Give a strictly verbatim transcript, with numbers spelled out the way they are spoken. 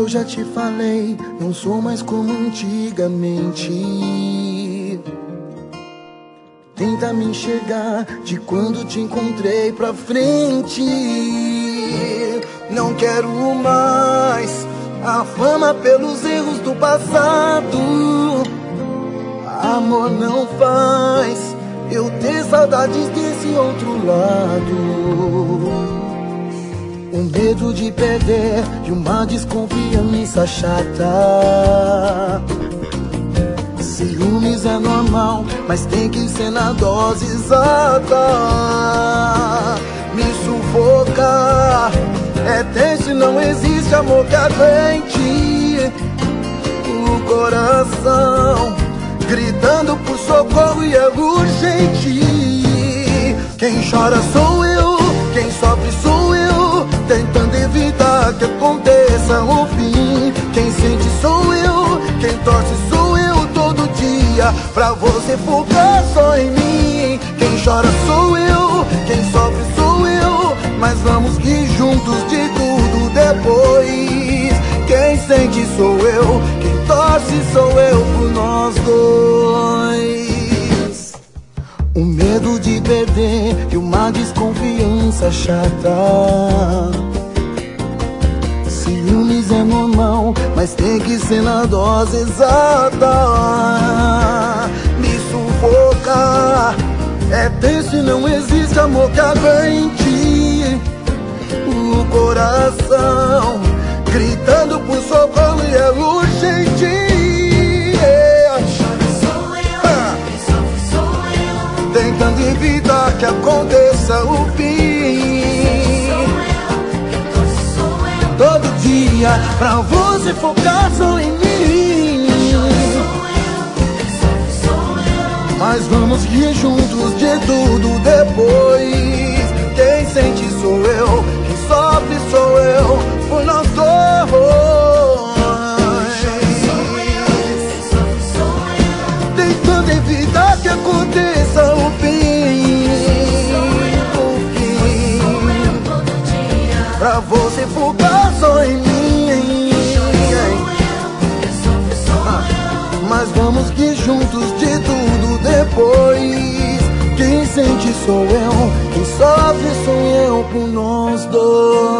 já te falei, não sou mais como antigamente. Tenta me enxergar de quando te encontrei pra frente. Não quero mais a fama pelos erros do passado. Amor, não faz eu ter saudades desse outro lado. O medo de perder e uma desconfiança chata. Ciúmes é normal, mas tem que ser na dose exata. Me sufocar é triste, não existe amor que aguente. O coração gritando por socorro e é urgente. Quem chora sou eu, quem sofre sou eu, tentando evitar que aconteça o fim. Quem sente sou eu, quem torce sou eu todo dia, pra você focar só em mim. Quem chora sou eu, quem sofre sou eu, mas vamos rir juntos de tudo depois. Quem sente sou eu, quem torce sou eu por nós dois. O medo de perder e uma desconfiança chata. Ciúmes é normal, mas tem que ser na dose exata. Me sufocar é triste, não existe amor que aguente. O coração gritando por socorro e é urgente. Tentando evitar que aconteça o fim. Todo dia pra você focar só em mim. Mas vamos rir juntos de tudo depois. Quem sente sou eu, quem sofre sou eu, por nós dois. Tentando evitar que aconteça o fim. O fim. Pra você focar só em mim. Mas vamos rir juntos de tudo depois. Quem sente sou eu, quem sofre sou eu por nós dois.